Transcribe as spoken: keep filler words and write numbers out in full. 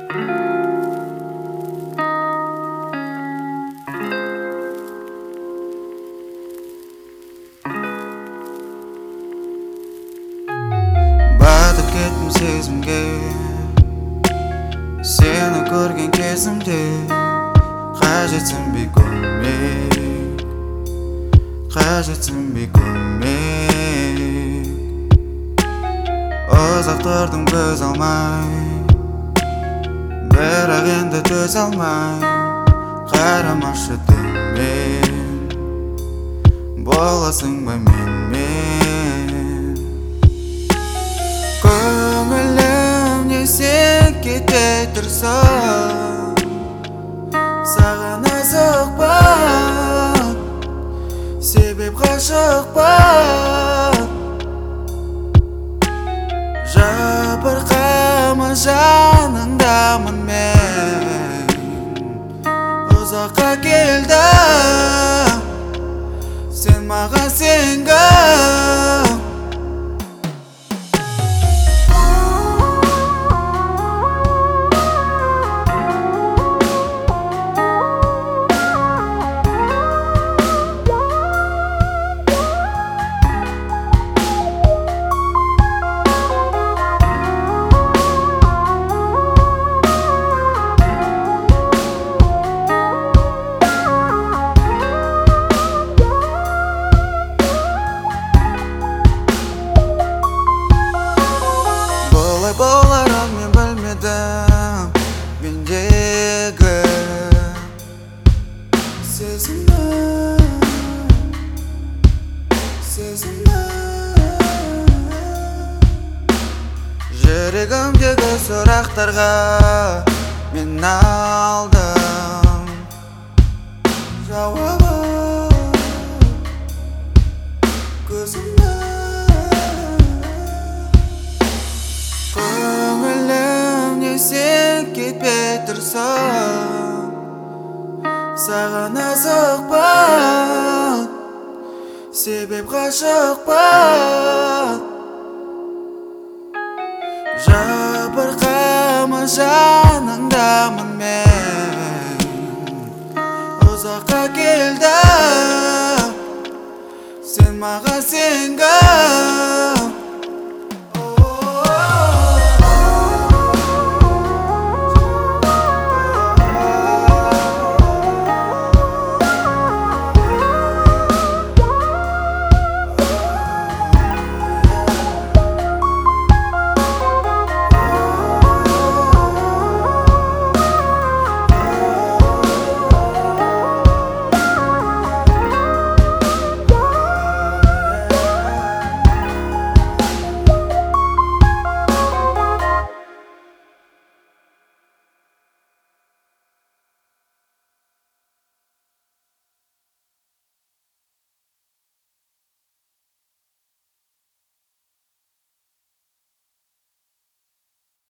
Батып кеттім сезімге, сені көрген кезімде. Қажетсің бе көмек, қажетсің бе көмек. Ұзақ тұрдым көз алмай, бірақ енді төзе алмай. Қарамашы төмен, боласың ба менмен. Көңілімнен сен кетпей тұрсың, саған асықпын, себеп ғашықпын. Жабырқама жаныңдамын мен, ұзаққа келдім, сен маған сенгін. Боларын мен білмедім, мендегі сезімнің, сезімнің. Жүрегімдегі сұрақтарға мен алдым жауабын көзімнің. Көңілімнен сен кетпей тұрсың, саған асықпын, себеп ғашықпын. Жабырқама жаныңдамын мен, ұзаққа келдім, сен маған сенгін.